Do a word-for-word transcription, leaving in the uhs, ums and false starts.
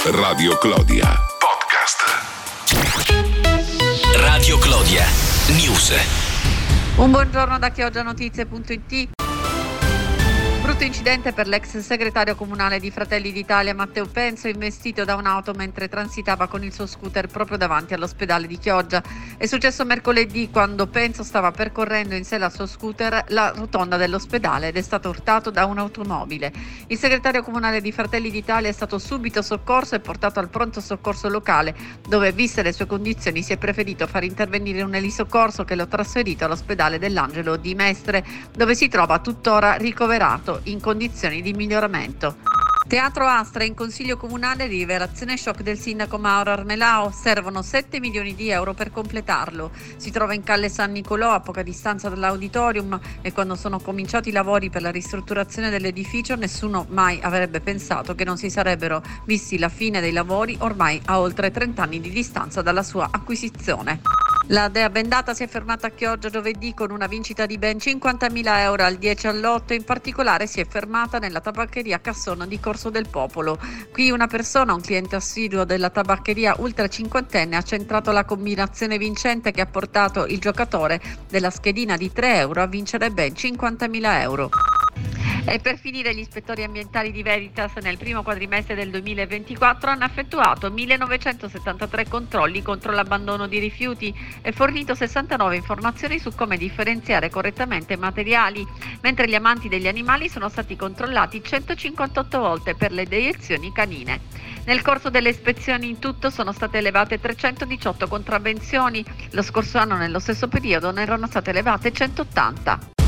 Radio Clodia Podcast. Radio Clodia News. Un buongiorno da chioggianotizie punto it. Brutto incidente per l'ex segretario comunale di Fratelli d'Italia Matteo Penso, investito da un'auto mentre transitava con il suo scooter proprio davanti all'ospedale di Chioggia. È successo mercoledì quando Penso stava percorrendo in sella al suo scooter la rotonda dell'ospedale ed è stato urtato da un'automobile. Il segretario comunale di Fratelli d'Italia è stato subito soccorso e portato al pronto soccorso locale, dove, viste le sue condizioni, si è preferito far intervenire un elisoccorso che lo ha trasferito all'ospedale dell'Angelo di Mestre, dove si trova tuttora ricoverato in condizioni di miglioramento. Teatro Astra in Consiglio Comunale, rivelazione shock del sindaco Mauro Armelao, servono sette milioni di euro per completarlo. Si trova in Calle San Nicolò, a poca distanza dall'auditorium, e quando sono cominciati i lavori per la ristrutturazione dell'edificio nessuno mai avrebbe pensato che non si sarebbero visti la fine dei lavori ormai a oltre trenta anni di distanza dalla sua acquisizione. La Dea Bendata si è fermata a Chioggia giovedì con una vincita di ben cinquantamila euro al dieci all'otto, in particolare si è fermata nella tabaccheria Casson di Corso del Popolo. Qui una persona, un cliente assiduo della tabaccheria ultra cinquantenne, ha centrato la combinazione vincente che ha portato il giocatore della schedina di tre euro a vincere ben cinquantamila euro. E per finire, gli ispettori ambientali di Veritas nel primo quadrimestre del duemilaventiquattro hanno effettuato millenovecentosettantatré controlli contro l'abbandono di rifiuti e fornito sessantanove informazioni su come differenziare correttamente i materiali, mentre gli amanti degli animali sono stati controllati centocinquantotto volte per le deiezioni canine. Nel corso delle ispezioni in tutto sono state elevate trecentodiciotto contravvenzioni, lo scorso anno nello stesso periodo ne erano state elevate centottanta.